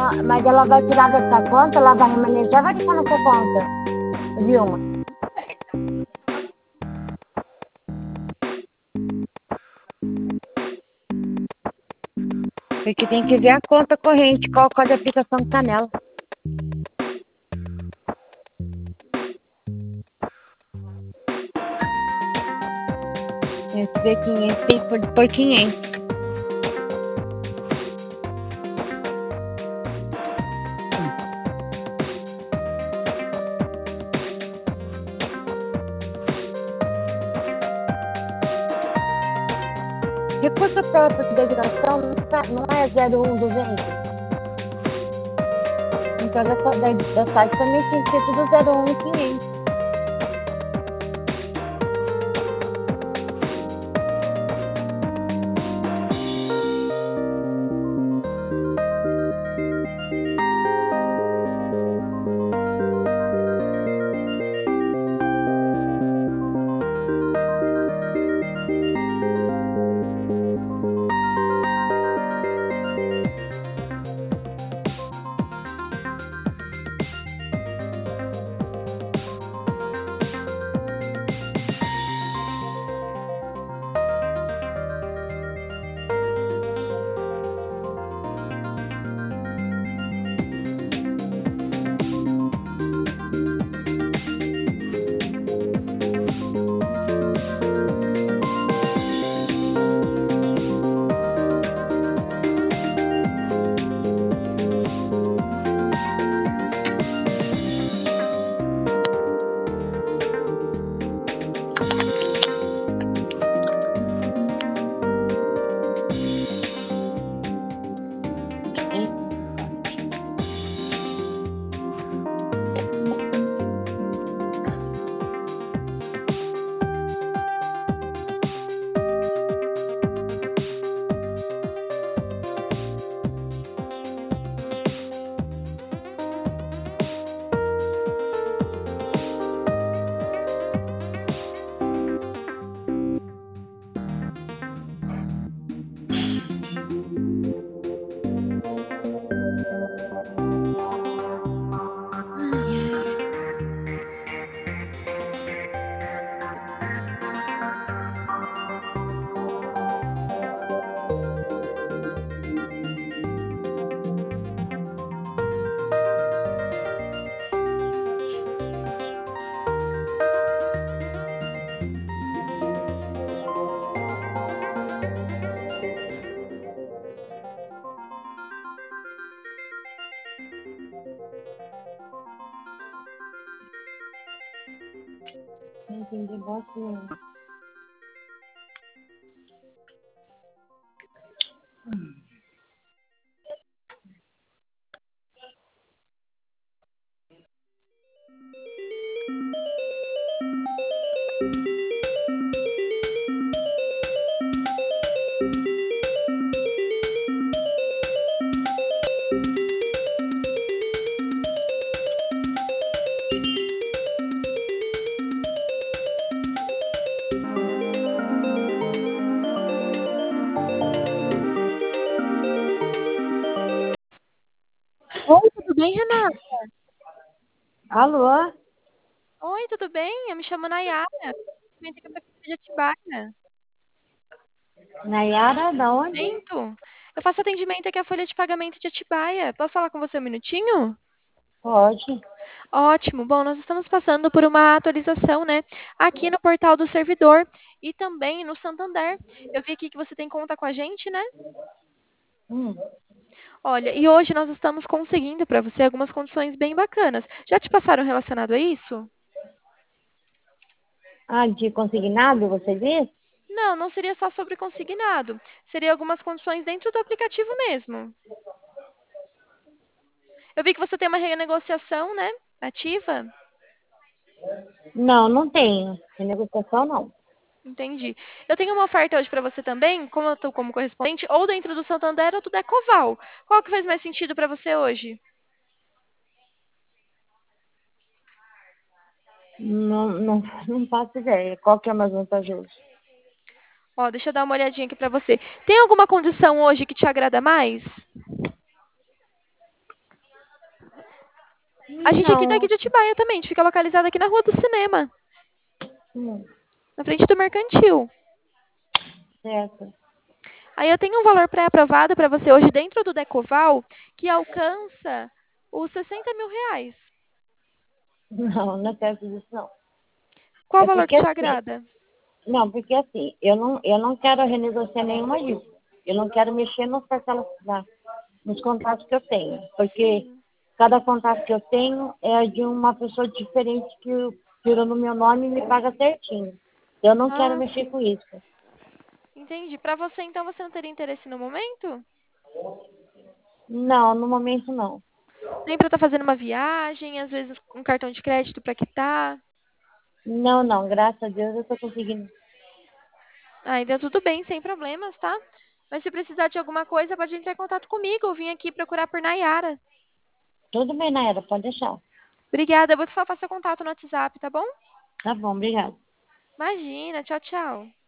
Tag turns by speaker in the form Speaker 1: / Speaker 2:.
Speaker 1: Mas ela vai tirar dessa conta, ela vai remanejar, vai deixar na sua conta, Vilma. Porque tem que ver a conta corrente, qual código de aplicação que tá nela. Esse ver 500, tem que pôr 500. Recurso próprio de dedicação não é 01200. Então, da site também tem que ser tudo 01500. Não entendi bosta nenhuma.
Speaker 2: Oi, tudo bem, Renata?
Speaker 1: Alô?
Speaker 2: Oi, tudo bem? Eu me chamo Nayara. Vem aqui pra de Atibaia.
Speaker 1: Nayara, da onde?
Speaker 2: Atendimento? Eu faço atendimento aqui à Folha de Pagamento de Atibaia. Posso falar com você um minutinho?
Speaker 1: Pode.
Speaker 2: Ótimo. Bom, nós estamos passando por uma atualização, né? Aqui no portal do servidor e também no Santander. Eu vi aqui que você tem conta com a gente, né?
Speaker 1: Hum.
Speaker 2: Olha, e hoje nós estamos conseguindo para você algumas condições bem bacanas. Já te passaram relacionado a isso?
Speaker 1: Ah, de consignado, você disse?
Speaker 2: Não, não seria só sobre consignado. Seria algumas condições dentro do aplicativo mesmo. Eu vi que você tem uma renegociação, né? Ativa.
Speaker 1: Não, não tenho. Renegociação, não.
Speaker 2: Entendi. Eu tenho uma oferta hoje para você também, como eu estou como correspondente, ou dentro do Santander ou do Decoval. Qual que faz mais sentido para você hoje?
Speaker 1: Não, não, não faço ideia. Qual que é mais vantajoso?
Speaker 2: Ó, deixa eu dar uma olhadinha aqui para você. Tem alguma condição hoje que te agrada mais? A gente aqui daqui
Speaker 1: Não.
Speaker 2: de Atibaia também, a gente fica localizado aqui na Rua do Cinema,
Speaker 1: Hum,
Speaker 2: na frente do Mercantil.
Speaker 1: certo.
Speaker 2: Aí eu tenho um valor pré-aprovado para você hoje dentro do Decoval que alcança os 60 mil reais.
Speaker 1: Não quero fazer isso, não.
Speaker 2: Qual o
Speaker 1: É
Speaker 2: valor
Speaker 1: porque
Speaker 2: que te
Speaker 1: assim,
Speaker 2: agrada?
Speaker 1: não, porque assim, eu não quero renegociar nenhuma dívida. Eu não quero mexer nos parcelas, nos contatos que eu tenho. Porque
Speaker 2: Sim.
Speaker 1: cada contato que eu tenho é de uma pessoa diferente que tirou no meu nome e me paga certinho. Eu não quero
Speaker 2: Ah,
Speaker 1: mexer
Speaker 2: sim.
Speaker 1: com isso.
Speaker 2: Entendi. Para você, então, você não teria interesse no momento?
Speaker 1: Não, no momento não.
Speaker 2: Nem para estar fazendo uma viagem, às vezes um cartão de crédito para quitar?
Speaker 1: Não, não, graças a Deus eu estou conseguindo.
Speaker 2: Ah, ainda tudo bem, sem problemas, tá? Mas se precisar de alguma coisa, pode entrar em contato comigo. Eu vim aqui procurar por Nayara.
Speaker 1: Tudo bem, Naira, pode deixar.
Speaker 2: Obrigada. Eu vou só passar contato no WhatsApp, tá bom?
Speaker 1: Tá bom, obrigada.
Speaker 2: Imagina. Tchau, tchau.